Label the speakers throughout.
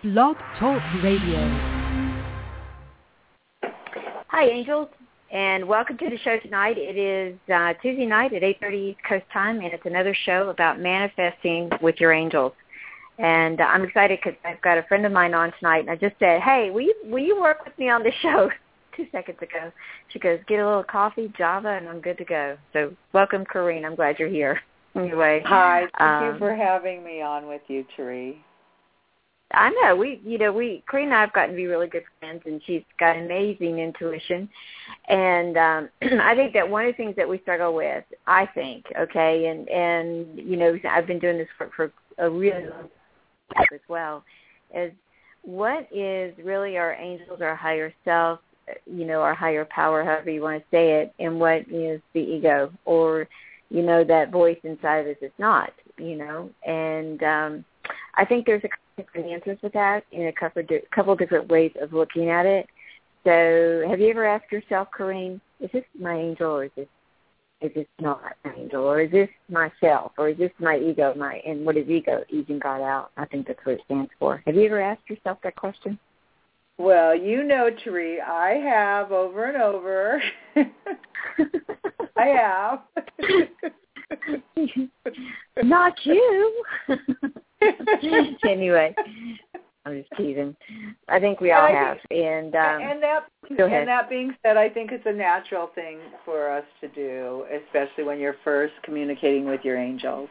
Speaker 1: Blog Talk Radio.
Speaker 2: Hi, angels, and welcome to the show tonight. It is Tuesday night at 8:30 East Coast time, and it's another show about manifesting with your angels. And I'm excited because I've got a friend of mine on tonight, and I just said, hey, will you work with me on the show 2 seconds ago? She goes, get a little coffee, Java, and I'm good to go. So welcome, Corrine. I'm glad you're here. Anyway.
Speaker 3: Hi. Thank you for having me on with you, Therese.
Speaker 2: I know Corrine and I have gotten to be really good friends, and she's got amazing intuition. And I think that one of the things that we struggle with, I think, okay, and I've been doing this for a really long time as well, is what is really our angels, our higher self, our higher power, however you want to say it, and what is the ego, or that voice inside of us is not, and I think there's a couple different answers with that in a couple different ways of looking at it. So have you ever asked yourself, Corrine, is this my angel, or is this not my angel, or is this myself, or is this my ego, and what is ego? Easing God out. I think that's what it stands for. Have you ever asked yourself that question?
Speaker 3: Well, Therese, I have over and over. I have.
Speaker 2: Not you. Anyway, I'm just teasing. I think we all have. And
Speaker 3: that being said, I think it's a natural thing for us to do, especially when you're first communicating with your angels.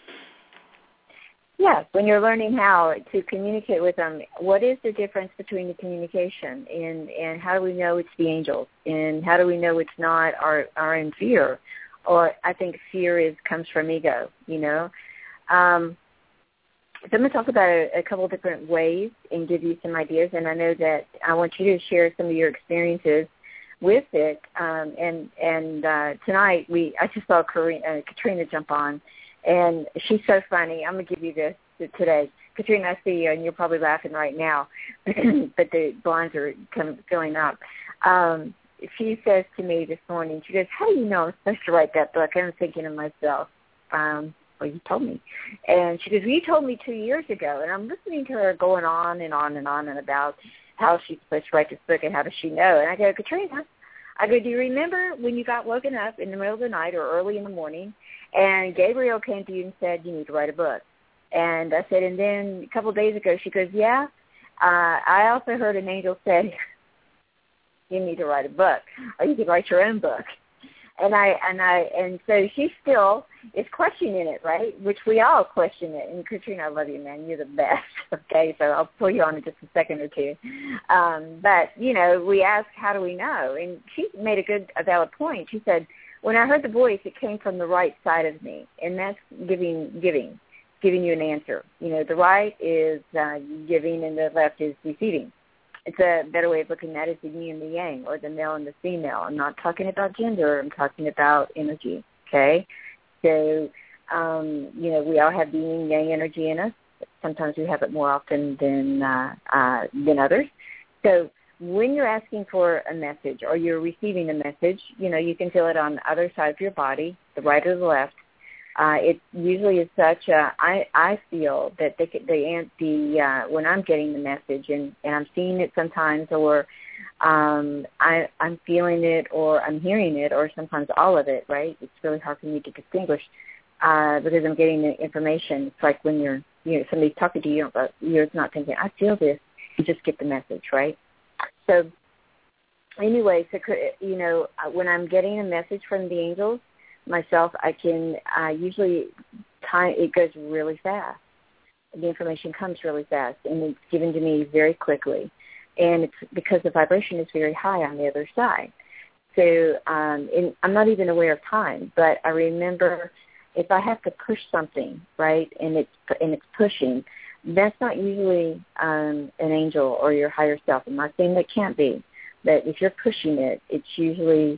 Speaker 2: Yes, when you're learning how to communicate with them, what is the difference between the communication, and how do we know it's the angels, and how do we know it's not our in fear, or I think fear comes from ego, So I'm going to talk about a couple of different ways and give you some ideas, and I know that I want you to share some of your experiences with it. And tonight I just saw Katrina jump on, and she's so funny. I'm going to give you this today. Katrina, I see you, and you're probably laughing right now, but the blinds are filling up. She says to me this morning, she goes, how do you know I'm supposed to write that book? And I'm thinking to myself, well, you told me. And she goes, well, you told me 2 years ago. And I'm listening to her going on and on and on and about how she's supposed to write this book and how does she know. And I go, Katrina, do you remember when you got woken up in the middle of the night or early in the morning and Gabriel came to you and said, you need to write a book? And I said, and then a couple of days ago, she goes, yeah, I also heard an angel say, you need to write a book, or you can write your own book. And so she still is questioning it, right? Which we all question it. And Katrina, I love you, man. You're the best. Okay, so I'll pull you on in just a second or two. But we ask, how do we know? And she made a valid point. She said, when I heard the voice, it came from the right side of me, and that's giving you an answer. The right is giving, and the left is receiving. It's a better way of looking at it, the yin and the yang, or the male and the female. I'm not talking about gender. I'm talking about energy, okay? So, we all have the yin and yang energy in us. Sometimes we have it more often than others. So when you're asking for a message or you're receiving a message, you can feel it on the other side of your body, the right or the left. It usually is such I feel that when I'm getting the message and I'm seeing it sometimes, or I'm feeling it, or I'm hearing it, or sometimes all of it, right? It's really hard for me to distinguish because I'm getting the information. It's like when somebody's talking to you, you're not thinking, I feel this. You just get the message, right? So anyway, when I'm getting a message from the angels, myself, I can usually it goes really fast. The information comes really fast, and it's given to me very quickly. And it's because the vibration is very high on the other side. So and I'm not even aware of time, but I remember if I have to push something, right, and it's pushing, that's not usually an angel or your higher self. I'm not saying that can't be, but if you're pushing it, it's usually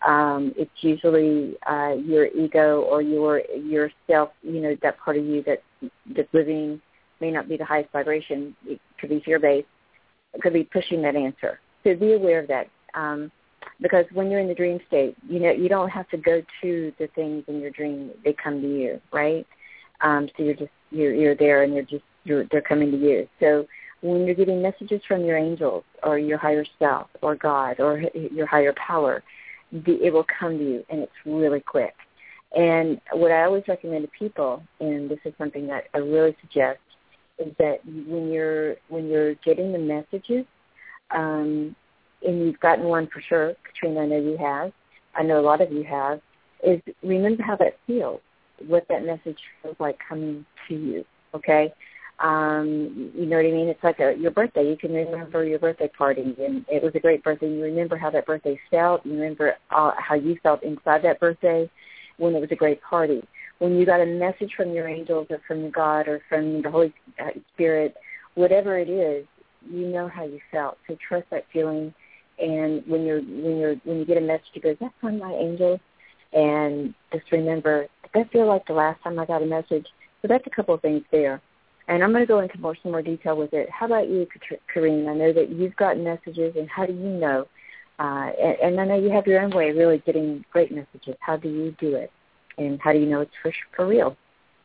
Speaker 2: your ego or your self, that part of you that's living, may not be the highest vibration. It could be fear-based. It could be pushing that answer. So be aware of that. Because when you're in the dream state, you don't have to go to the things in your dream. They come to you, right? So you're there, and they're coming to you. So when you're getting messages from your angels or your higher self or God or your higher power, it will come to you, and it's really quick. And what I always recommend to people, and this is something that I really suggest, is that when you're getting the messages, and you've gotten one for sure, Katrina, I know you have, I know a lot of you have, is remember how that feels, what that message feels like coming to you, okay? You know what I mean? It's like your birthday. You can remember your birthday party, and it was a great birthday. You remember how that birthday felt. You remember how you felt inside that birthday when it was a great party. When you got a message from your angels or from God or from the Holy Spirit, whatever it is, you know how you felt. So trust that feeling. And when you get a message, you go, "That's from my angels," and just remember, did that feel like the last time I got a message? So that's a couple of things there. And I'm going to go into some more detail with it. How about you, Kareen? I know that you've gotten messages, and how do you know? And I know you have your own way of really getting great messages. How do you do it? And how do you know it's for real?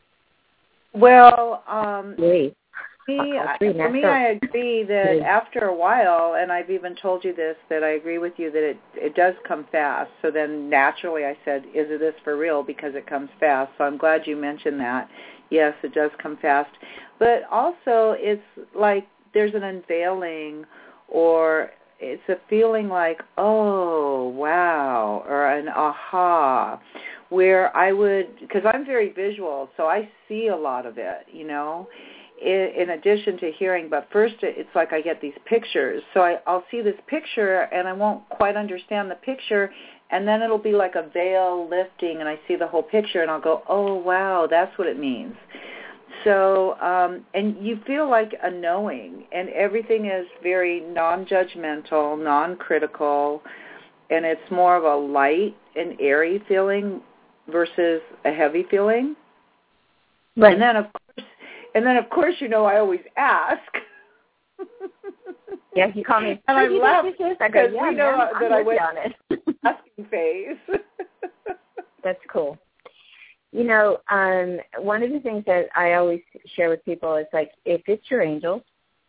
Speaker 3: Well,
Speaker 2: for
Speaker 3: me, I agree that after a while, and I've even told you this, that I agree with you that it does come fast. So then naturally I said, is this for real? Because it comes fast. So I'm glad you mentioned that. Yes, it does come fast. But also it's like there's an unveiling, or it's a feeling like, oh, wow, or an aha, where I would, because I'm very visual, so I see a lot of it, you know, in addition to hearing. But first it's like I get these pictures. So I'll see this picture, and I won't quite understand the picture, and then it'll be like a veil lifting, and I see the whole picture, and I'll go, oh, wow, that's what it means. So, and you feel like a knowing, and everything is very non-judgmental, non-critical, and it's more of a light and airy feeling versus a heavy feeling. Right. And then of course, you know, I always ask.
Speaker 2: Yeah, you call me.
Speaker 3: And I'm laughing because we know that I went
Speaker 2: on it.
Speaker 3: Asking phase.
Speaker 2: That's cool. You know, one of the things that I always share with people is like, if it's your angels,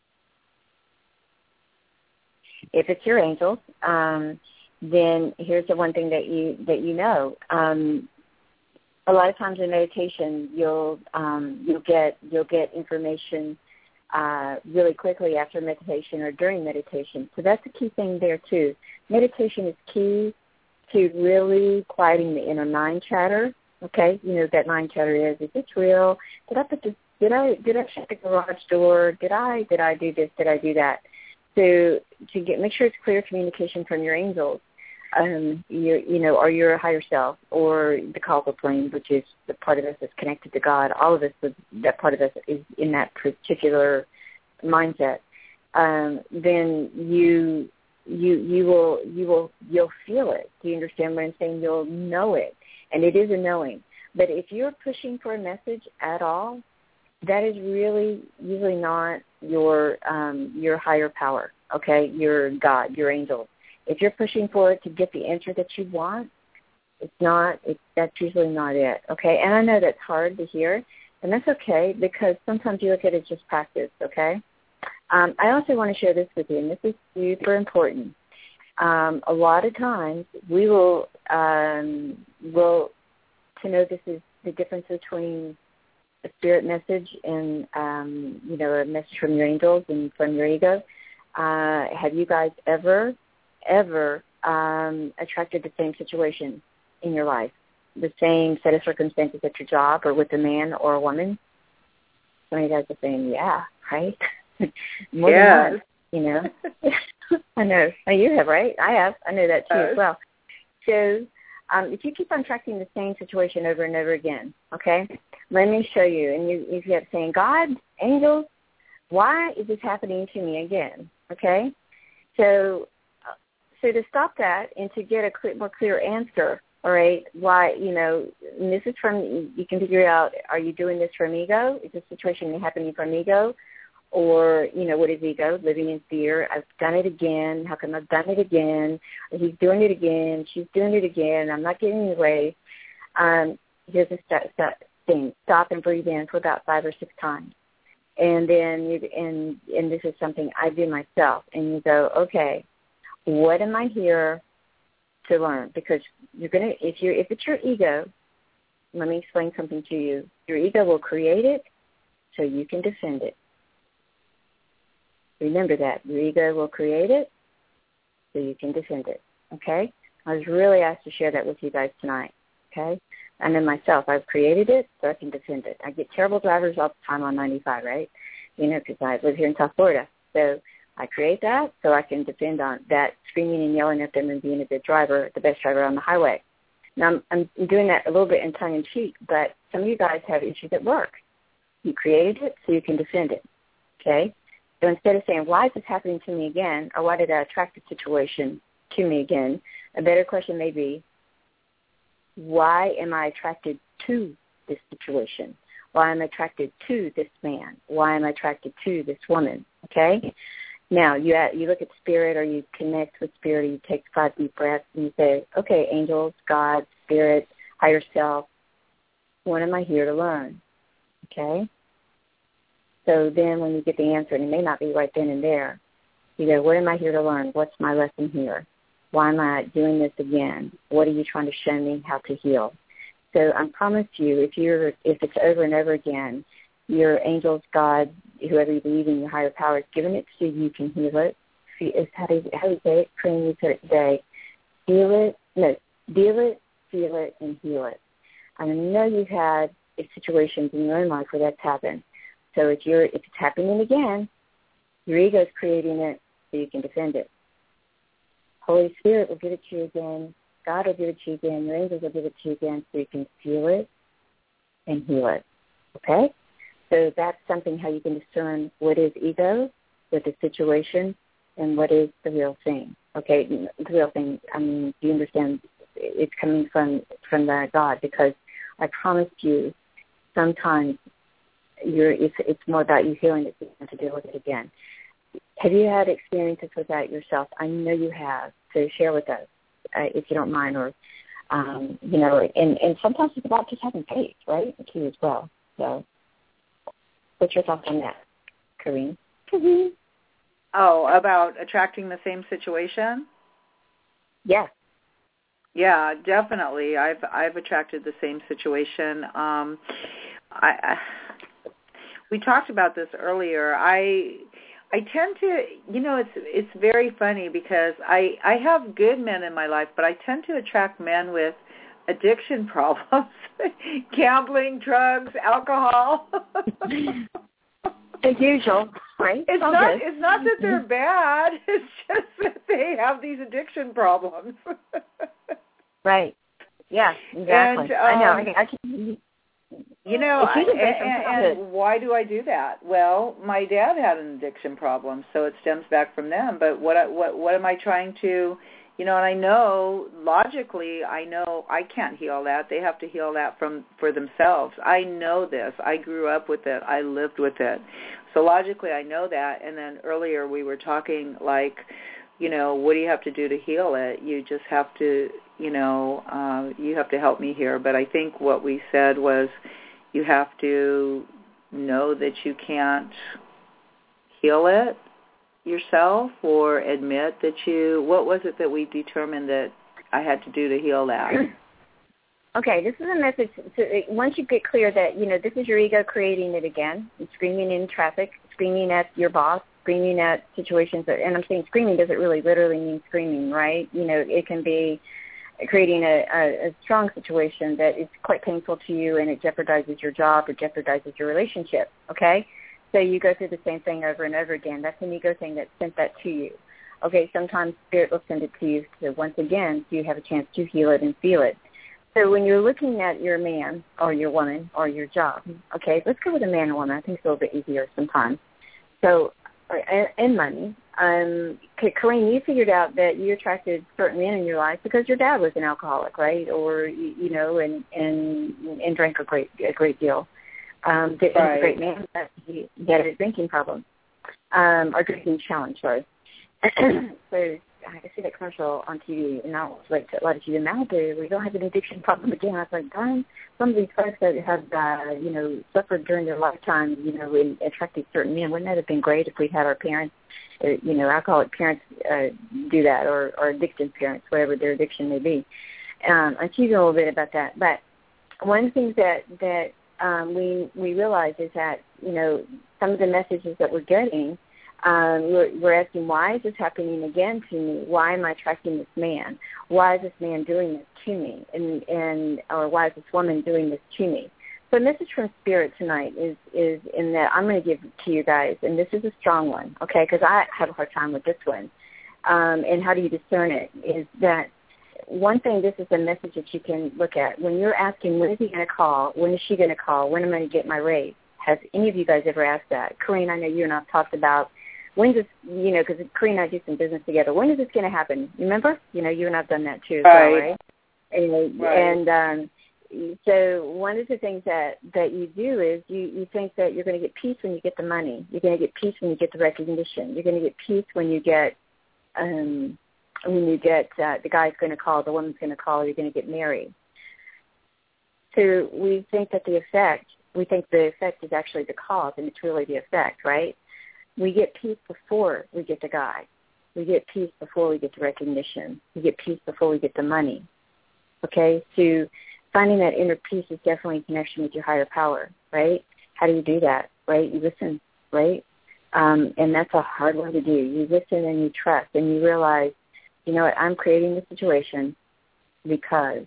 Speaker 2: then here's the one thing that you know. A lot of times in meditation, you'll get information really quickly after meditation or during meditation. So that's the key thing there too. Meditation is key to really quieting the inner mind chatter. Okay, you know what that mind chatter is. Is this real? Did I shut the garage door? Did I do this? Did I do that? So to make sure it's clear communication from your angels, or your higher self, or the causal plane, which is the part of us that's connected to God. All of us, that part of us is in that particular mindset. Then you'll feel it. Do you understand what I'm saying? You'll know it, and it is a knowing. But if you're pushing for a message at all, that is really usually not your higher power. Okay, your God, your angels. If you're pushing for it to get the answer that you want, that's usually not it, okay? And I know that's hard to hear, and that's okay, because sometimes you look at it as just practice, okay? I also want to share this with you, and this is super important. A lot of times we will to know this is the difference between a spirit message and, a message from your angels and from your ego. Have you guys ever attracted the same situation in your life, the same set of circumstances at your job or with a man or a woman? Some of you guys are saying, yeah, right? More than once, you know. I know. Oh, you have, right? I have. I know that too as well. So if you keep on attracting the same situation over and over again, okay, let me show you. And you keep saying, God, angels, why is this happening to me again? Okay? So to stop that and to get a more clear answer, all right, why, and this is you can figure out, are you doing this from ego? Is this situation happening from ego? Or, what is ego? Living in fear. I've done it again. How come I've done it again? Or he's doing it again. She's doing it again. I'm not getting away. Here's a thing. Stop and breathe in for about 5 or 6 times. And then and this is something I do myself. And you go, okay, what am I here to learn? Because you're gonna, if it's your ego, let me explain something to you. Your ego will create it so you can defend it. Remember that. Your ego will create it so you can defend it. Okay? I was really asked to share that with you guys tonight. Okay? And then myself, I've created it so I can defend it. I get terrible drivers all the time on 95, right? You know, because I live here in South Florida. So I create that so I can defend on that, screaming and yelling at them and being a good driver, the best driver on the highway. Now, I'm doing that a little bit in tongue-in-cheek, but some of you guys have issues at work. You created it so you can defend it, okay? So instead of saying, why is this happening to me again, or why did I attract the situation to me again, a better question may be, why am I attracted to this situation? Why am I attracted to this man? Why am I attracted to this woman, okay? Now, you look at spirit, or you connect with spirit, or you take 5 deep breaths, and you say, okay, angels, God, spirit, higher self, what am I here to learn? Okay? So then when you get the answer, and it may not be right then and there, you go, what am I here to learn? What's my lesson here? Why am I doing this again? What are you trying to show me how to heal? So I promise you, if it's over and over again, your angels, God, whoever you believe in, your higher power, is giving it so you can heal it. How do you say it? Corinne, you said it today. Deal it, feel it, and heal it. I know you've had situations in your own life where that's happened. So if it's happening again, your ego is creating it so you can defend it. Holy Spirit will give it to you again. God will give it to you again. Your angels will give it to you again so you can feel it and heal it. Okay? So that's something how you can discern what is ego with the situation and what is the real thing. Okay? The real thing, I mean, do you understand? It's coming from the God, because I promised you sometimes it's more about you healing it than to deal with it again. Have you had experiences with that yourself? I know you have. So share with us, if you don't mind, or you know, and sometimes it's about just having faith, right, too, as well. So, what's your thoughts on that, Corinne? Mm-hmm.
Speaker 3: Oh, about attracting the same situation?
Speaker 2: Yes.
Speaker 3: Yeah, definitely. I've attracted the same situation. We talked about this earlier. I tend to, you know, it's very funny because I have good men in my life, but I tend to attract men with addiction problems, gambling, drugs, alcohol.
Speaker 2: As usual, right?
Speaker 3: It's not that they're bad. It's just that they have these addiction problems.
Speaker 2: Right. Yeah, exactly.
Speaker 3: And,
Speaker 2: I know. I can.
Speaker 3: You know, and why do I do that? Well, my dad had an addiction problem, so it stems back from them. But what am I trying to, you know? And I know logically, I know I can't heal that. They have to heal that for themselves. I know this. I grew up with it. I lived with it. So logically, I know that. And then earlier we were talking like, you know, what do you have to do to heal it? You just have to, you know, you have to help me here. But I think what we said was, you have to know that you can't heal it yourself, or admit that what was it that we determined that I had to do to heal that?
Speaker 2: Okay, this is a message. So once you get clear that, you know, this is your ego creating it again, and screaming in traffic, screaming at your boss, screaming at situations, and I'm saying screaming doesn't really literally mean screaming, right? You know, it can be creating a strong situation that is quite painful to you, and it jeopardizes your job or jeopardizes your relationship, okay? So you go through the same thing over and over again. That's an ego thing that sent that to you. Okay, sometimes Spirit will send it to you so once again so you have a chance to heal it and feel it. So when you're looking at your man or your woman or your job, okay, let's go with a man and woman. I think it's a little bit easier sometimes. So, and money. Corinne, you figured out that you attracted certain men in your life because your dad was an alcoholic, right? Or you know, and drank a great deal. Right. He was a great man, but he had a drinking problem, or drinking challenge, sorry. So I see that commercial on TV, and I was like, a lot of TV in Malibu, we don't have an addiction problem again. I was like, darn, some of these folks that have, suffered during their lifetime, in attracting certain men, wouldn't that have been great if we had our parents, alcoholic parents do that, or addiction parents, whatever their addiction may be. I'm teasing a little bit about that. But one of the things that we realize is that, some of the messages that we're getting, we're asking, why is this happening again to me? Why am I attracting this man? Why is this man doing this to me? Or why is this woman doing this to me? So the message from Spirit tonight is in that I'm going to give to you guys, and this is a strong one, okay, because I have a hard time with this one. And how do you discern it? Is that one thing, this is a message that you can look at. When you're asking, when is he going to call? When is she going to call? When am I going to get my raise? Has any of you guys ever asked that? Corrine, I know you and I have talked about, when's this, because Corrine and I do some business together. When is this going to happen? Remember? You and I have done that too as well, right? And so one of the things that you do is you think that you're going to get peace when you get the money. You're going to get peace when you get the recognition. You're going to get peace when you get the guy's going to call, the woman's going to call, or you're going to get married. So we think that the effect is actually the cause, and it's really the effect, right? We get peace before we get the guy. We get peace before we get the recognition. We get peace before we get the money. Okay? So finding that inner peace is definitely in connection with your higher power, right? How do you do that, right? You listen, right? And that's a hard one to do. You listen and you trust, and you realize, you know what, I'm creating this situation because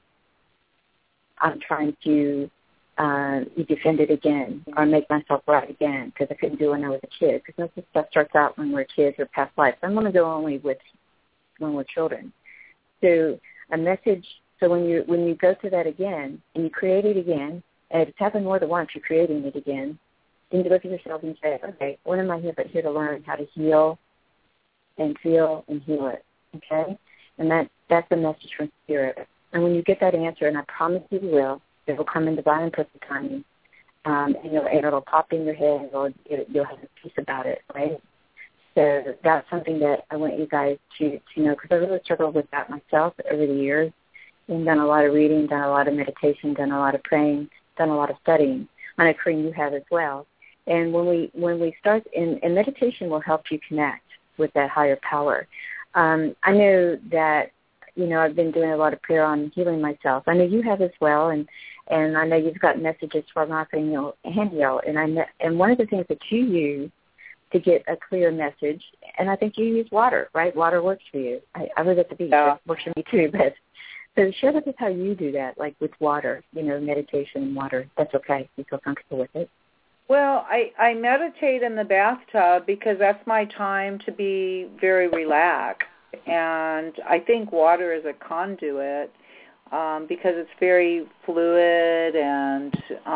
Speaker 2: I'm trying to defend it again or make myself right again because I couldn't do it when I was a kid. Because most of this stuff starts out when we're kids or past life. I'm going to go only with when we're children. So a message. So when you go through that again and you create it again, and if it's happened more than once, you're creating it again. Then you look at yourself and say, okay, what am I here but here to learn how to heal and feel and heal it? Okay, and that's the message from Spirit. And when you get that answer, and I promise you will, it will come in divine and perfect timing, and it'll pop in your head, or you'll have a peace about it, right? So that's something that I want you guys to know, because I really struggled with that myself over the years, and done a lot of reading, done a lot of meditation, done a lot of praying, done a lot of studying. I know, Corrine, you have as well. And when we start, and meditation will help you connect with that higher power. I know that, I've been doing a lot of prayer on healing myself. I know you have as well, and I know you've got messages from Archangel Haniel, and one of the things that you use to get a clear message, and I think you use water, right? Water works for you. I was at the beach. Yeah. It works for me too, but so share with us how you do that, like with water, meditation and water. That's okay. You feel comfortable with it?
Speaker 3: Well, I meditate in the bathtub because that's my time to be very relaxed. And I think water is a conduit because it's very fluid and,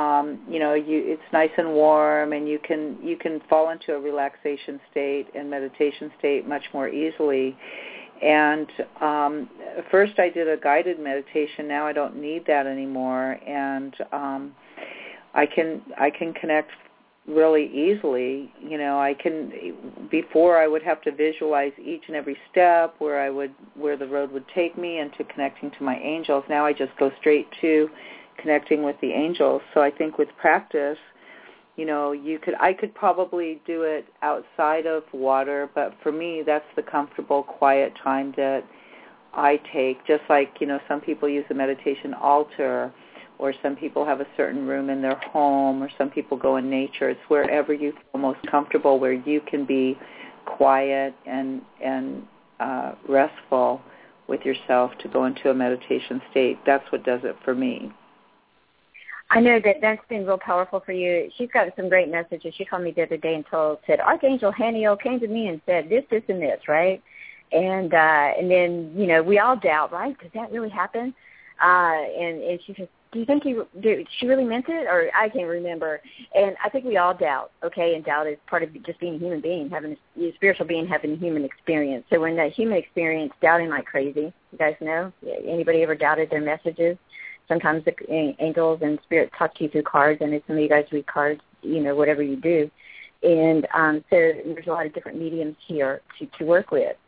Speaker 3: it's nice and warm, and you can fall into a relaxation state and meditation state much more easily. And first I did a guided meditation. Now I don't need that anymore. And I can connect really easily. Before I would have to visualize each and every step where the road would take me into connecting to my angels. Now I just go straight to connecting with the angels. So I think with practice, I could probably do it outside of water, but for me that's the comfortable, quiet time that I take. Just like, some people use a meditation altar, or some people have a certain room in their home, or some people go in nature. It's wherever you feel most comfortable, where you can be quiet and restful with yourself to go into a meditation state. That's what does it for me.
Speaker 2: I know that's been real powerful for you. She's got some great messages. She called me the other day and said, Archangel Haniel came to me and said this, and this, right? And then, we all doubt, right? Does that really happen? And she says, do you think she really meant it? Or I can't remember. And I think we all doubt, okay? And doubt is part of just being a human being, having a spiritual being, having a human experience. So when that human experience, doubting like crazy, you guys know? Anybody ever doubted their messages? Sometimes the angels and spirits talk to you through cards, and some of you guys read cards, whatever you do. And so there's a lot of different mediums here to work with.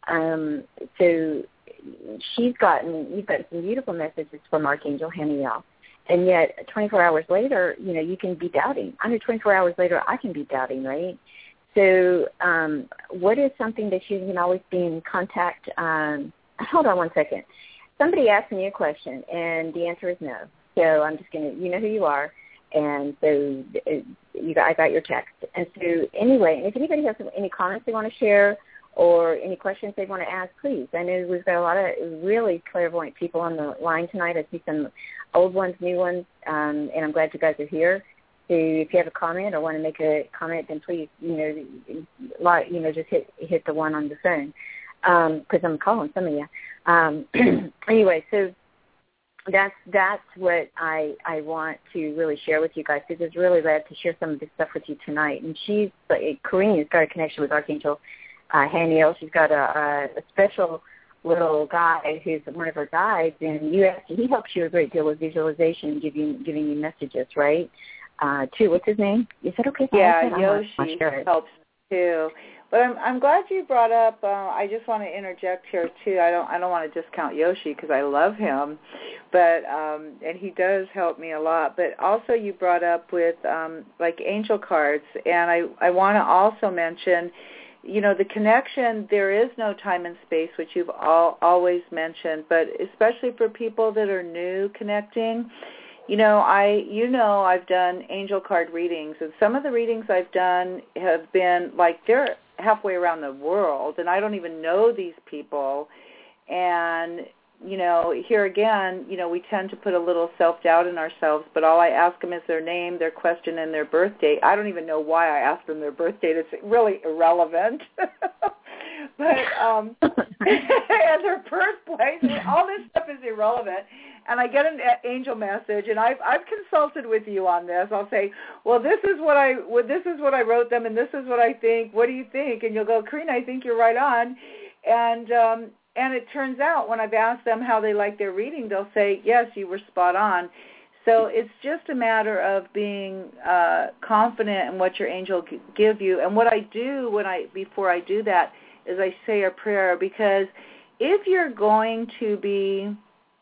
Speaker 2: So you've got some beautiful messages from Archangel Haniel. And yet 24 hours later, you can be doubting. Under 24 hours later, I can be doubting, right? So what is something that you can always be in contact? Hold on one second. Somebody asked me a question, and the answer is no. So I'm just going to, you know who you are. And so I got your text. And so anyway, if anybody has any comments they want to share or any questions they want to ask, please. I know we've got a lot of really clairvoyant people on the line tonight. I see some old ones, new ones, and I'm glad you guys are here. So if you have a comment or want to make a comment, then please, just hit the one on the phone because I'm calling some of you. Anyway, so that's what I want to really share with you guys, because it's really glad to share some of this stuff with you tonight. And Corrine has got a connection with Archangel Haniel. She's got a special little guy who's one of her guides, and he helps you a great deal with visualization, giving you messages, right? Too. What's his name? Is that okay?
Speaker 3: Yeah, Yoshi helps too. But I'm glad you brought up. I just want to interject here too. I don't want to discount Yoshi because I love him, but and he does help me a lot. But also you brought up with like angel cards, and I want to also mention, the connection. There is no time and space, which you've always mentioned, but especially for people that are new connecting. I've done angel card readings, and some of the readings I've done have been like they're halfway around the world, and I don't even know these people. And, here again, we tend to put a little self-doubt in ourselves, but all I ask them is their name, their question, and their birth date. I don't even know why I asked them their birth date. It's really irrelevant. But and their birthplace, all this stuff is irrelevant. And I get an angel message, and I've consulted with you on this. I'll say, well, this is what I wrote them, and this is what I think. What do you think? And you'll go, Karina, I think you're right on. And it turns out when I've asked them how they like their reading, they'll say, yes, you were spot on. So it's just a matter of being confident in what your angel give you. And what I do before I do that is I say a prayer, because if you're going to be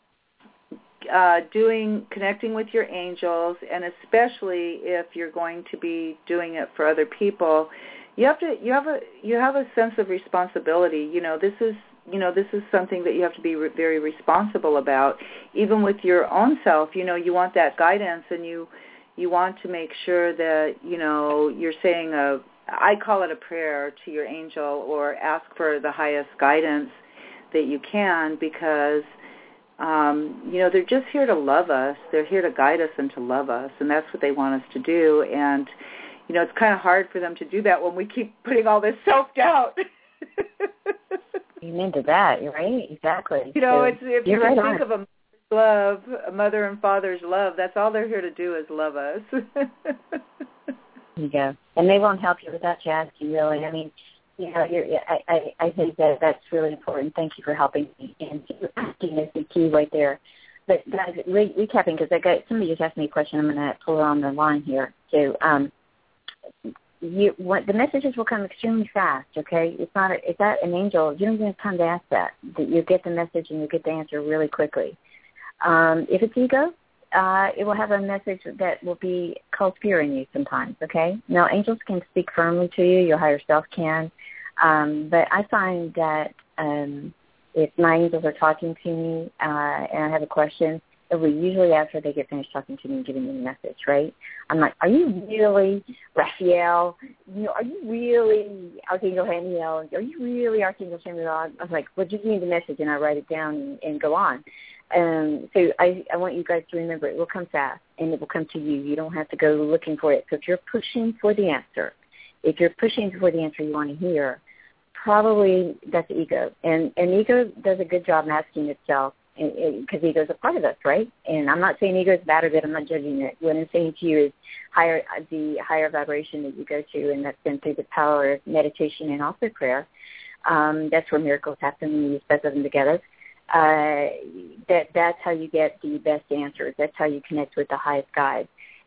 Speaker 3: connecting with your angels, and especially if you're going to be doing it for other people, you have a sense of responsibility. This is something that you have to be very responsible about, even with your own self. You want that guidance, and you want to make sure that you're saying I call it a prayer to your angel, or ask for the highest guidance that you can, because they're just here to love us. They're here to guide us and to love us, and that's what they want us to do. And, it's kind of hard for them to do that when we keep putting all this self-doubt.
Speaker 2: Amen to that, right? Exactly.
Speaker 3: If you think of a mother's love, a mother and father's love, that's all they're here to do is love us.
Speaker 2: There you go. And they won't help you without you asking, really. I mean, I think that's really important. Thank you for helping me. And asking is the key right there. But guys, recapping, because somebody just asked me a question. I'm going to pull it on the line here. So the messages will come extremely fast, okay? It's not an angel. You don't even have time to ask that. You get the message and you get the answer really quickly. If it's ego, it will have a message that will be called fear in you sometimes, okay? Now, angels can speak firmly to you. Your higher self can. But I find that if my angels are talking to me and I have a question, it will usually after they get finished talking to me and giving me the message, right? I'm like, are you really Raphael? Are you really Archangel Haniel? Are you really Archangel Samuel? I was like, well, just give me the message, and I write it down and go on. So I want you guys to remember, it will come fast, and it will come to you. You don't have to go looking for it. So if you're pushing for the answer, you want to hear, probably that's ego. And ego does a good job masking itself, because ego is a part of us, right? And I'm not saying ego is bad or good. I'm not judging it. What I'm saying to you is the higher vibration that you go to, and that's been through the power of meditation and also prayer. That's where miracles happen when you use both of them together. That's how you get the best answers. That's how you connect with the highest guide.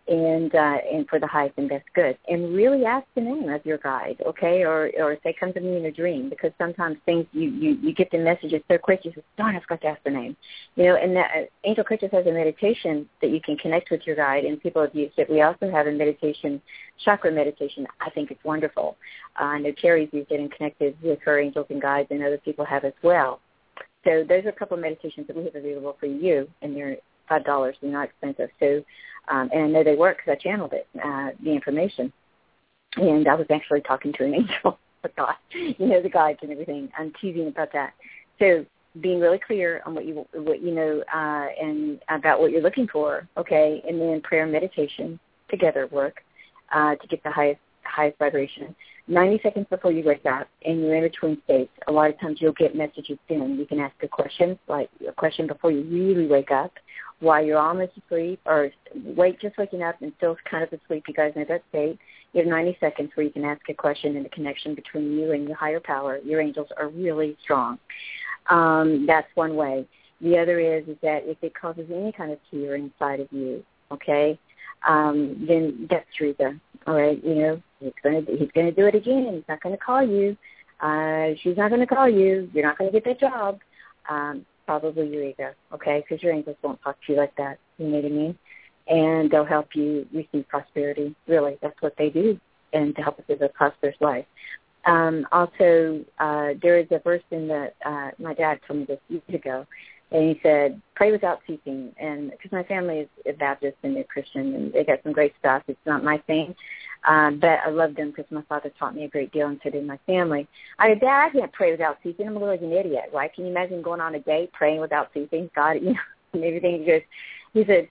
Speaker 2: and for the highest and best good. And really ask the name of your guide, okay? Or say, come to me in a dream, because sometimes things, you get the messages so quick, you say, darn, I forgot to ask the name. And that, Angel Coaches has a meditation that you can connect with your guide, and people have used it. We also have a meditation, chakra meditation. I think it's wonderful. I know Carrie's used it and connected with her angels and guides, and other people have as well. So those are a couple of meditations that we have available for you, and they're $5. They're not expensive. So, and I know they work because I channeled it, the information. And I was actually talking to an angel, the guides and everything. I'm teasing about that. So being really clear on what you know and about what you're looking for, okay, and then prayer and meditation together work to get the highest vibration. 90 seconds before you wake up, and you're in between states, a lot of times you'll get messages in. You can ask a question, like a question before you really wake up, while you're almost asleep, or just waking up and still kind of asleep. You guys know that state. You have 90 seconds where you can ask a question, and the connection between you and your higher power, your angels, are really strong. That's one way. The other is that if it causes any kind of fear inside of you, okay, then that's Teresa. All right, he's going to do it again. He's not going to call you. She's not going to call you. You're not going to get that job. Probably your ego, okay? Because your angels won't talk to you like that. You know what I mean? And they'll help you receive prosperity. Really, that's what they do, and to help us live a prosperous life. Also, there is a verse in the. My dad told me this years ago. And he said, pray without ceasing. And because my family is Baptist and they're Christian, and they got some great stuff. It's not my thing, but I love them because my father taught me a great deal, and so did my family. I said, Dad, I can't pray without ceasing. I'm a little like an idiot, right? Can you imagine going on a date praying without ceasing? God, and everything. He said,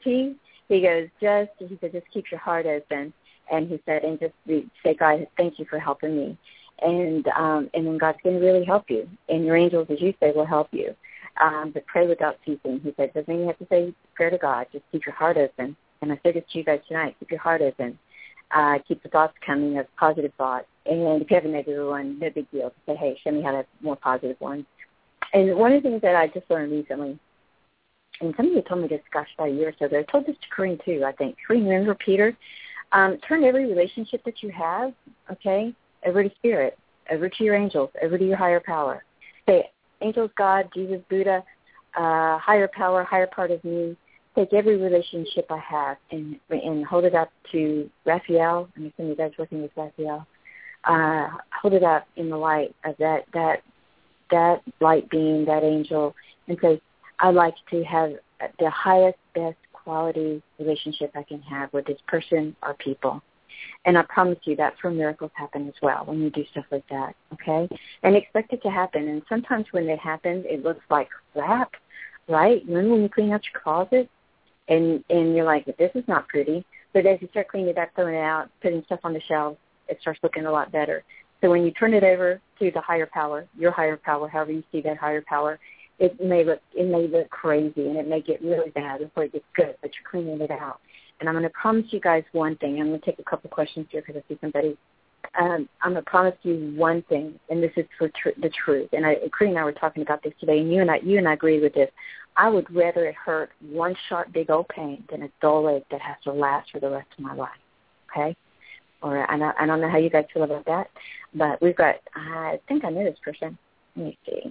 Speaker 2: just keep your heart open. And he said, and just say, God, thank you for helping me. And then God's going to really help you. And your angels, as you say, will help you. But pray without ceasing. He said, doesn't mean you have to say prayer to God. Just keep your heart open. And I said this to you guys tonight. Keep your heart open. Keep the thoughts coming of positive thoughts. And if you have a negative one, no big deal. Say, hey, show me how to have more positive ones. And one of the things that I just learned recently, and some of you told me this, gosh, about a year or so ago. I told this to Corrine, too, I think. Corrine, remember Peter? Turn every relationship that you have, okay, over to Spirit, over to your angels, over to your higher power. Say, angels, God, Jesus, Buddha, higher power, higher part of me. Take every relationship I have and hold it up to Raphael. I'm assuming you guys working with Raphael. Hold it up in the light of that light being, that angel, and say, I'd like to have the highest, best quality relationship I can have with this person or people. And I promise you that's where miracles happen as well, when you do stuff like that, okay? And expect it to happen. And sometimes when it happens, it looks like crap, right? Remember when you clean out your closet and you're like, this is not pretty. But as you start cleaning it up, throwing it out, putting stuff on the shelves, it starts looking a lot better. So when you turn it over to the higher power, your higher power, however you see that higher power, it may look crazy and it may get really bad before it gets good, but you're cleaning it out. And I'm going to promise you guys one thing. I'm going to take a couple questions here because I see somebody. I'm going to promise you one thing, and this is for the truth. And Corrine and I were talking about this today, and you and I agree with this. I would rather it hurt one sharp, big old pain than a dull ache that has to last for the rest of my life. Okay? Or I don't know how you guys feel about that, but we've got. I think I know this person. Let me see.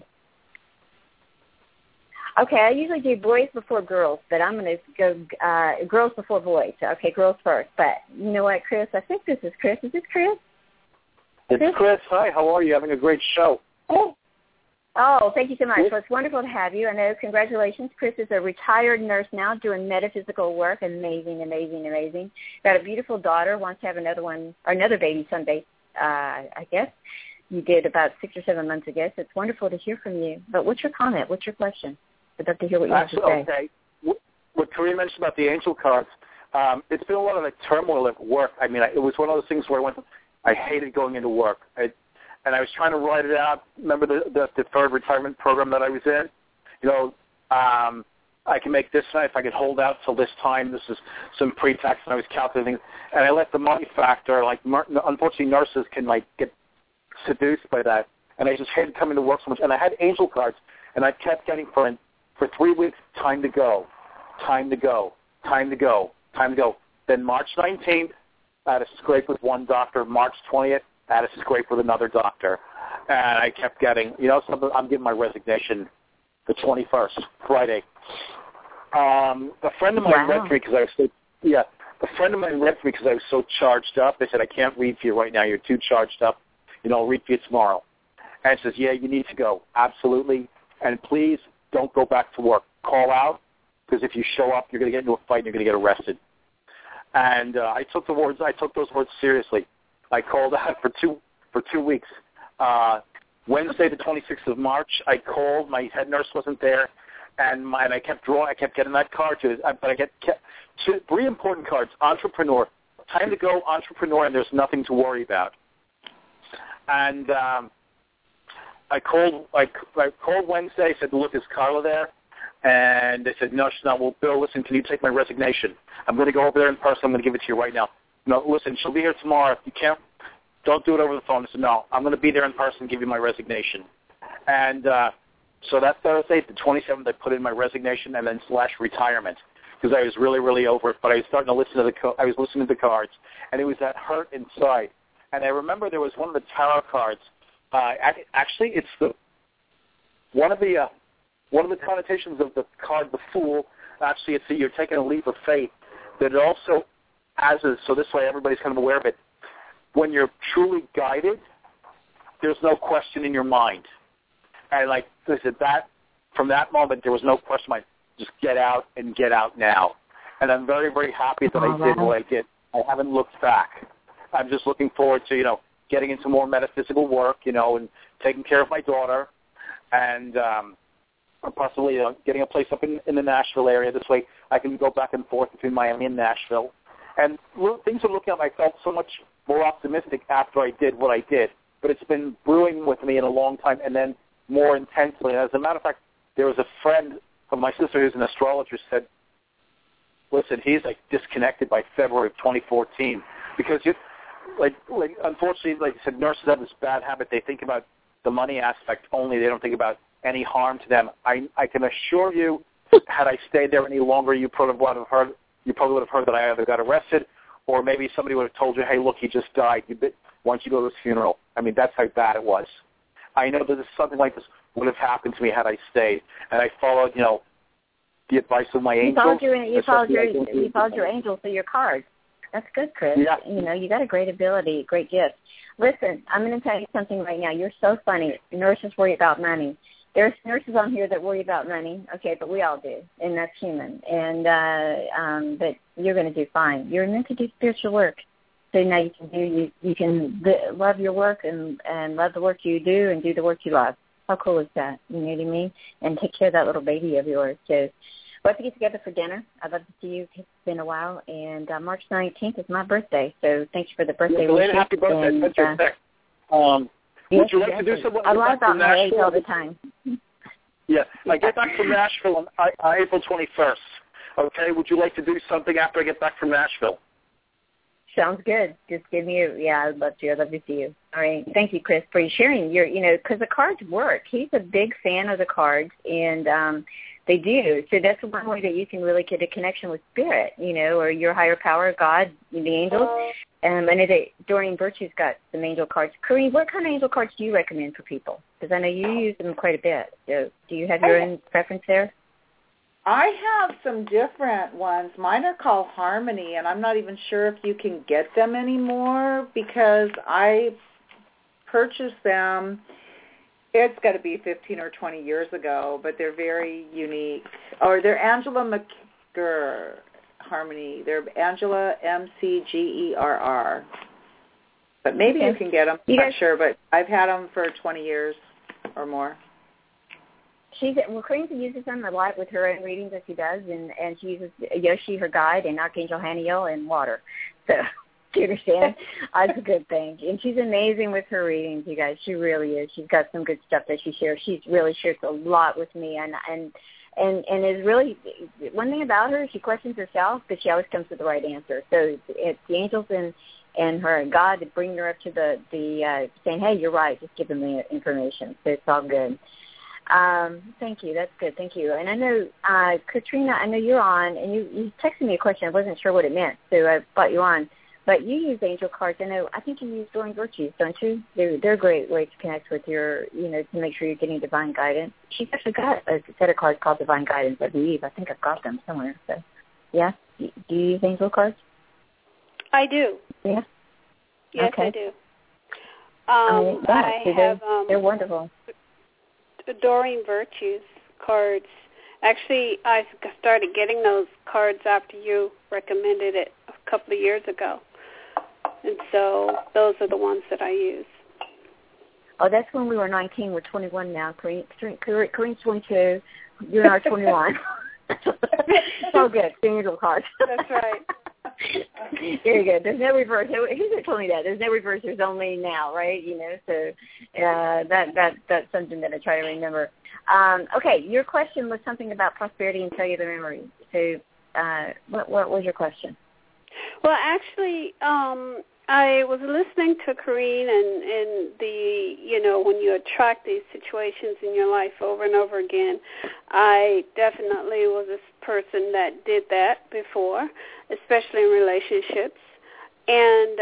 Speaker 2: Okay, I usually do boys before girls, but I'm going to go girls before boys. Okay, girls first. But you know what, Chris? I think this is Chris. Is this Chris?
Speaker 1: It's Chris. Hi, how are you? Having a great show.
Speaker 2: Oh, thank you so much. Well, it's wonderful to have you. I know, congratulations. Chris is a retired nurse now doing metaphysical work. Amazing, amazing, amazing. Got a beautiful daughter, wants to have another one, or another baby someday, I guess. You did about 6 or 7 months ago, so it's wonderful to hear from you. But what's your comment? What's your question? I'd love to hear what you have to say.
Speaker 1: Okay. What Corrine mentioned about the angel cards, it's been a lot of like turmoil at work. I mean, it was one of those things where I hated going into work. And I was trying to write it out. Remember the deferred retirement program that I was in? I can make this if I could hold out till this time. This is some pre-tax, and I was calculating. And I let the money factor, unfortunately nurses can get seduced by that. And I just hated coming to work so much. And I had angel cards, and I kept getting for 3 weeks, time to go, time to go, time to go, time to go. Then March 19th, I had a scrape with one doctor. March 20th, I had a scrape with another doctor. And I kept getting, something. I'm giving my resignation the 21st, Friday. A friend of mine read for me because I was so charged up. They said, I can't read for you right now. You're too charged up. I'll read for you tomorrow. And she says, yeah, you need to go. Absolutely. And please don't go back to work. Call out, because if you show up, you're going to get into a fight and you're going to get arrested. And I took those words seriously. I called out for two weeks. Wednesday, the 26th of March, I called. My head nurse wasn't there. And I kept drawing. I kept getting that card to it. But I kept 3 important cards: entrepreneur, time to go, entrepreneur, and there's nothing to worry about. And I called Wednesday. I said, look, is Carla there? And they said, no, she's not. Well, Bill, listen, can you take my resignation? I'm going to go over there in person. I'm going to give it to you right now. No, listen, she'll be here tomorrow. If you can't, don't do it over the phone. I said, no, I'm going to be there in person and give you my resignation. And so that Thursday, the 27th, I put in my resignation and then / retirement, because I was really, really over it. But I was starting to listen to I was listening to the cards, and it was that hurt inside. And I remember there was one of the tarot cards. Actually, it's one of the connotations of the card, the Fool. Actually, it's that you're taking a leap of faith. That it also, so this way everybody's kind of aware of it. When you're truly guided, there's no question in your mind. And like I said, from that moment, there was no question. Just get out and get out now. And I'm very, very happy that I did what I did. I haven't looked back. I'm just looking forward to, getting into more metaphysical work, and taking care of my daughter, and possibly getting a place up in the Nashville area. This way I can go back and forth between Miami and Nashville. And things are looking up. I felt so much more optimistic after I did what I did. But it's been brewing with me in a long time, and then more intensely. And as a matter of fact, there was a friend of my sister who's an astrologer said, listen, he's disconnected by February of 2014 because unfortunately, like I said, nurses have this bad habit. They think about the money aspect only. They don't think about any harm to them. I can assure you, had I stayed there any longer, you probably would have heard that I either got arrested or maybe somebody would have told you, hey, look, he just died. Why don't you go to his funeral? I mean, that's how bad it was. I know that something like this would have happened to me had I stayed, and I followed, the advice of my angels.
Speaker 2: You followed your angels through your cards. That's good, Chris.
Speaker 1: Yeah.
Speaker 2: You got a great ability, great gift. Listen, I'm going to tell you something right now. You're so funny. Nurses worry about money. There's nurses on here that worry about money, okay, but we all do, and that's human. And but you're going to do fine. You're meant to do spiritual work. So now you can love your work and love the work you do and do the work you love. How cool is that? You know what I mean? And take care of that little baby of yours. So we'll have to get together for dinner. I'd love to see you. It's been a while. And March 19th is my birthday. So thanks for the birthday wishes.
Speaker 1: Happy birthday.
Speaker 2: And,
Speaker 1: That's your thing. Would you like to do something?
Speaker 2: I lie about my age all the time.
Speaker 1: Yeah. I get back from Nashville on April 21st. Okay? Would you like to do something after I get back from Nashville?
Speaker 2: Sounds good. Just give me I'd love to. I'd love to see you. All right. Thank you, Chris, for sharing your, because the cards work. He's a big fan of the cards, and they do. So that's one way that you can really get a connection with spirit, or your higher power, God, the angels. And I know that Doreen Virtue's got some angel cards. Corrine, what kind of angel cards do you recommend for people? Because I know you use them quite a bit. So do you have your own preference there?
Speaker 3: I have some different ones. Mine are called Harmony, and I'm not even sure if you can get them anymore because I purchased them. It's got to be 15 or 20 years ago, but they're very unique. Or they're Angela McGurr Harmony. They're Angela McGerr. But maybe you can get them. I'm not sure, but I've had them for 20 years or more.
Speaker 2: Corrine uses them a lot with her own readings that she does, and she uses Yoshi, her guide, and Archangel Haniel, and water. So, do you understand? That's a good thing. And she's amazing with her readings, you guys. She really is. She's got some good stuff that she shares. She really shares a lot with me, and is really, one thing about her, she questions herself, but she always comes to the right answer. So it's the angels and her God to bring her up to the saying, hey, you're right, just give them the information. So it's all good. Thank you. That's good. Thank you. And I know, Katrina, I know you're on, and you texted me a question. I wasn't sure what it meant, so I brought you on. But you use angel cards. I think you use Doreen Virtues, don't you? They're a great way to connect with your, to make sure you're getting divine guidance. She's actually got a set of cards called Divine Guidance, I believe. I think I've got them somewhere. So, yeah. Do you use angel cards?
Speaker 4: I do.
Speaker 2: Yeah?
Speaker 4: Yes,
Speaker 2: okay.
Speaker 4: I do. I have...
Speaker 2: they're wonderful.
Speaker 4: Doreen Virtues cards. Actually, I started getting those cards after you recommended it a couple of years ago. And so those are the ones that I use.
Speaker 2: Oh, that's when we were 19. We're 21 now. Kareem's 22. You and I are 21. So good. Angel cards.
Speaker 4: That's right.
Speaker 2: Very good. There's no reverse. Who's told me that? There's no reverse. There's only now, right? So that's something that I try to remember. Okay, your question was something about prosperity and cellular memory. So what was your question?
Speaker 4: Well, actually, I was listening to Corrine and the, when you attract these situations in your life over and over again, I definitely was a person that did that before, especially in relationships. And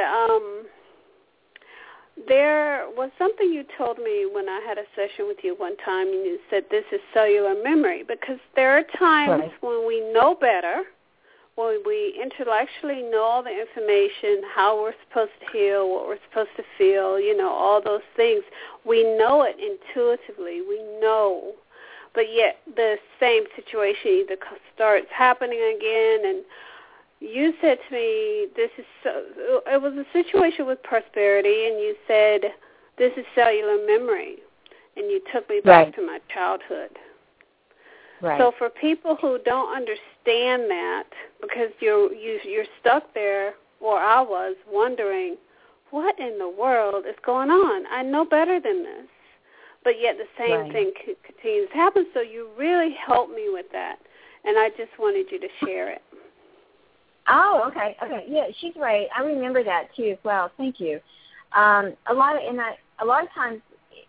Speaker 4: there was something you told me when I had a session with you one time, and you said this is cellular memory, because there are times when we know better, when we intellectually know all the information, how we're supposed to heal, what we're supposed to feel, all those things. We know it intuitively. We know. But yet the same situation either starts happening again. And you said to me, it was a situation with prosperity, and you said, this is cellular memory. And you took me back to my childhood.
Speaker 2: Right.
Speaker 4: So for people who don't understand that, because you're stuck there, or I was, wondering, what in the world is going on? I know better than this. But yet the same thing continues to happen, so you really helped me with that. And I just wanted you to share it.
Speaker 2: Oh, okay. Yeah, she's right. I remember that too as well. Thank you. A lot of times,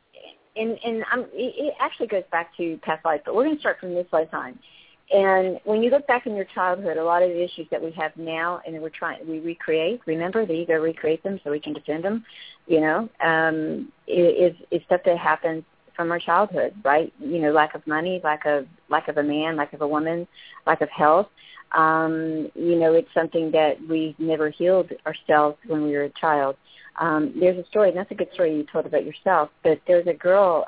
Speaker 2: it actually goes back to past life, but we're going to start from this lifetime. And when you look back in your childhood, a lot of the issues that we have now, and we recreate. Remember, the ego recreates them so we can defend them. Is stuff that happens from our childhood, right? Lack of money, lack of a man, lack of a woman, lack of health. It's something that we never healed ourselves when we were a child. There's a story, and that's a good story you told about yourself, but there's a girl,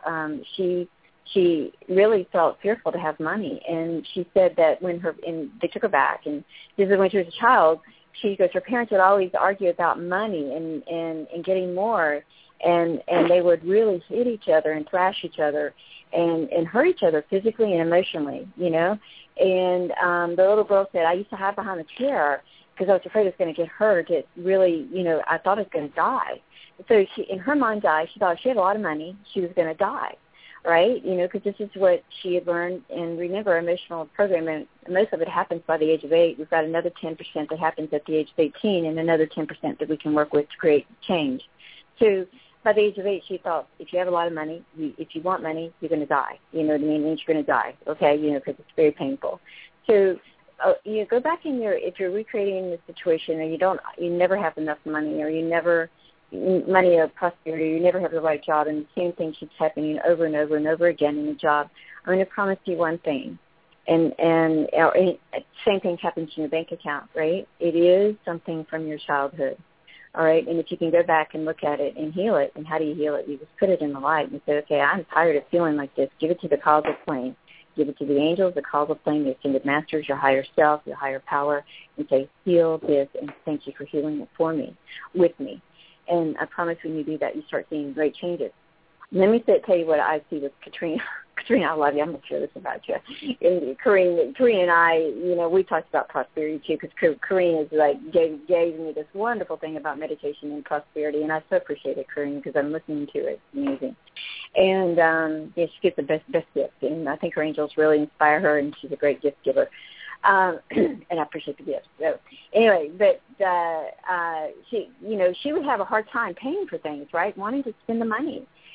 Speaker 2: she really felt fearful to have money, and she said that and they took her back, and this is when she was a child, she goes, her parents would always argue about money and getting more, and they would really hit each other and thrash each other and hurt each other physically and emotionally, And the little girl said, I used to hide behind the chair because I was afraid I was going to get hurt. It really, I thought I was going to die. So she, in her mind's eye, she thought if she had a lot of money, she was going to die, right? Because this is what she had learned. And remember, emotional programming, most of it happens by the age of 8. We've got another 10% that happens at the age of 18 and another 10% that we can work with to create change. So by the age of 8, she thought, if you have a lot of money, if you want money, you're going to die. You know what I mean? And you're going to die, okay? Because it's very painful. So you go back if you're recreating the situation, or you never have enough money, or money or prosperity, you never have the right job, and the same thing keeps happening over and over and over again in the job. I'm going to promise you one thing, and same thing happens in your bank account, right? It is something from your childhood. All right, and if you can go back and look at it and heal it, and how do you heal it? You just put it in the light and say, okay, I'm tired of feeling like this. Give it to the causal plane. Give it to the angels, the causal plane, the ascended masters, your higher self, your higher power, and say, heal this, and thank you for healing it for me, with me. And I promise when you do that, you start seeing great changes. Let me tell you what I see with Katrina. Katrina, I love you. I'm going to share this about you. And Corrine and I, we talked about prosperity too, because Corrine is gave me this wonderful thing about meditation and prosperity, and I so appreciate it, Corrine, because I'm listening to it. It's amazing. And she gives the best gift, and I think her angels really inspire her, and she's a great gift giver. And I appreciate the gift. So anyway, but she would have a hard time paying for things, right? Wanting to spend the money.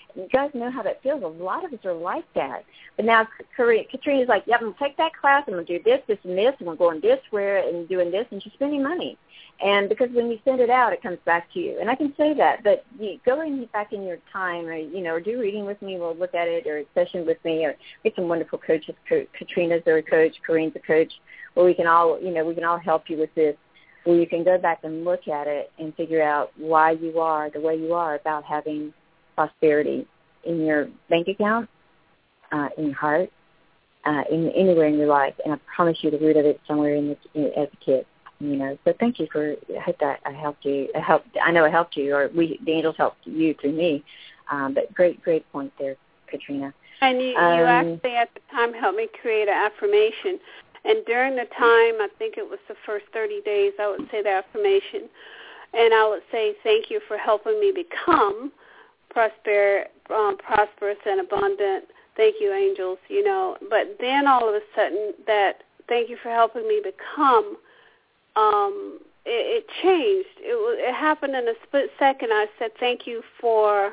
Speaker 2: You guys know how that feels. A lot of us are like that. But now Katrina's like, yep, I'm going to take that class. I'm going to do this, this, and this. And we're going this, where, and doing this. And she's spending money. And because when you send it out, it comes back to you. And I can say that. But you go back in your time, or, or do reading with me. We'll look at it, or a session with me. Or get some wonderful coaches. Katrina's a coach. Corinne's a coach. Where we can all, we can all help you with this. Where you can go back and look at it and figure out why you are the way you are about having prosperity in your bank account, in your heart, anywhere in your life. And I promise you the root of it somewhere as a kid. So thank you for, I hope that I helped you. I know it helped you, or the angels helped you through me. But great point there, Katrina.
Speaker 4: And you actually at the time helped me create an affirmation. And during the time, I think it was the first 30 days, I would say the affirmation. And I would say, thank you for helping me become prosperous and abundant. Thank you, angels, But then all of a sudden, that thank you for helping me become, it changed. It happened in a split second. I said, thank you for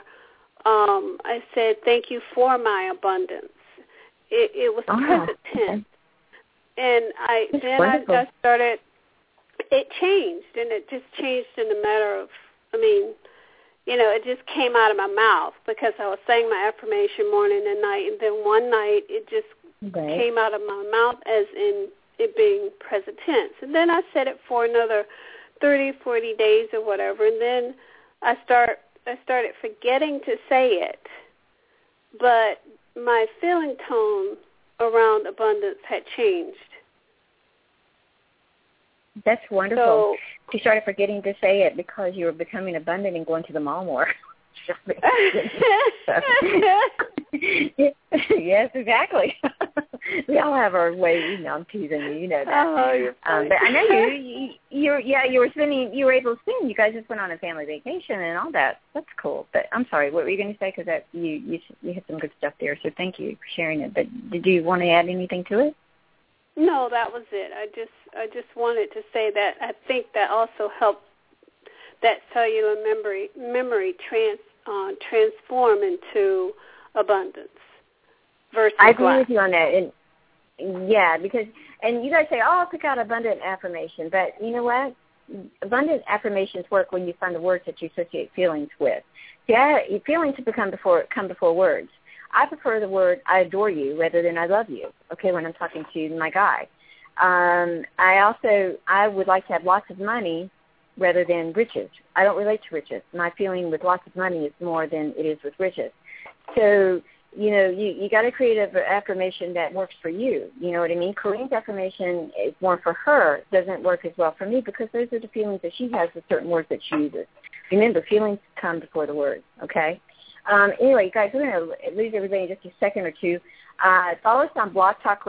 Speaker 4: my abundance. It was present tense. And I just started, it changed, and it just changed in a matter of, it just came out of my mouth because I was saying my affirmation morning and night, and then one night it just came out of my mouth as in it being present tense. And then I said it for another 30, 40 days or whatever, and then I started forgetting to say it, but my feeling tone around abundance had changed.
Speaker 2: That's wonderful. So, you started forgetting to say it because you were becoming abundant and going to the mall more. Yes, exactly. We all have our way. I'm teasing you. You know that.
Speaker 4: Oh, you're funny.
Speaker 2: But I know you were able to spend. You guys just went on a family vacation and all that. That's cool. But I'm sorry, what were you going to say? Because you had some good stuff there. So thank you for sharing it. But did you want to add anything to it?
Speaker 4: No, that was it. I just wanted to say that I think that also helped that cellular memory transform into abundance versus
Speaker 2: I agree with you on that. And you guys say, oh, I'll pick out abundant affirmation. But you know what? Abundant affirmations work when you find the words that you associate feelings with. Yeah, feelings come before words. I prefer the word I adore you rather than I love you, okay, when I'm talking to my guy. I would like to have lots of money rather than riches. I don't relate to riches. My feeling with lots of money is more than it is with riches. So, you got to create an affirmation that works for you. You know what I mean? Corinne's affirmation is more for her. Doesn't work as well for me because those are the feelings that she has with certain words that she uses. Remember, feelings come before the words, okay? Anyway, guys, we're going to leave everybody in just a second or two. Follow us on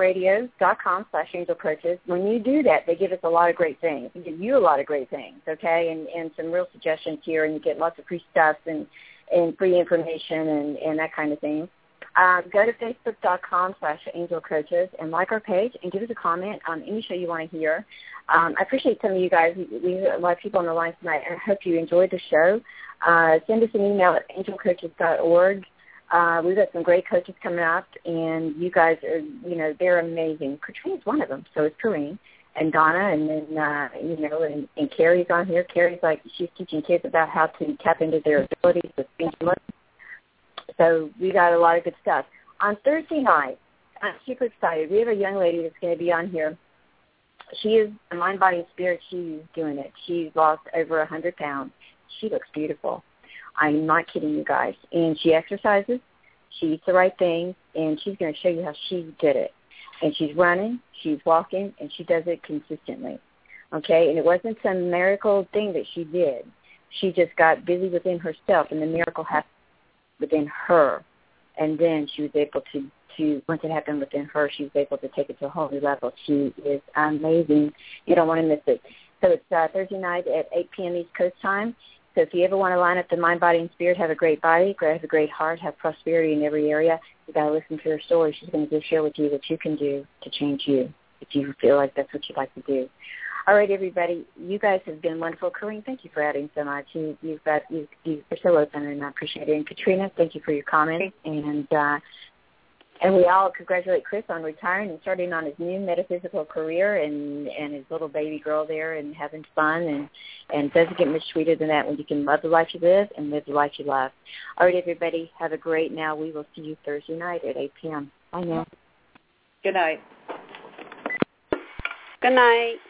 Speaker 2: blogtalkradio.com/angelcoaches. When you do that, they give us a lot of great things. They give you a lot of great things, okay, and some real suggestions here, and you get lots of free stuff and free information and that kind of thing. Go to facebook.com/angelcoaches and like our page and give us a comment on any show you want to hear. I appreciate some of you guys. We have a lot of people on the line tonight, and I hope you enjoyed the show. Send us an email at angelcoaches.org. We've got some great coaches coming up, and you guys are, they're amazing. Katrina's one of them, so is Corinne and Donna, and then, and Carrie's on here. Carrie's she's teaching kids about how to tap into their abilities with speech and learning. So we got a lot of good stuff. On Thursday night, I'm super excited. We have a young lady that's going to be on here. She is a mind, body, and spirit. She's doing it. She's lost over 100 pounds. She looks beautiful. I'm not kidding you guys. And she exercises. She eats the right things, and she's going to show you how she did it. And she's running, she's walking, and she does it consistently. Okay? And it wasn't some miracle thing that she did. She just got busy within herself, and the miracle happened within her. And then she was able to once it happened within her, she was able to take it to a whole new level. She is amazing. You don't want to miss it. So it's Thursday night at 8 p.m. East Coast time. So if you ever want to line up the mind, body, and spirit, have a great body, have a great heart, have prosperity in every area, you got to listen to her story. She's going to share with you what you can do to change you if you feel like that's what you'd like to do. All right, everybody. You guys have been wonderful. Corinne, thank you for adding so much. You're so open, and I appreciate it. And Katrina, thank you for your comments. And we all congratulate Chris on retiring and starting on his new metaphysical career and his little baby girl there and having fun. And it doesn't get much sweeter than that when you can love the life you live and live the life you love. All right, everybody, have a great now. We will see you Thursday night at 8 p.m. Bye now.
Speaker 3: Good night.
Speaker 4: Good night.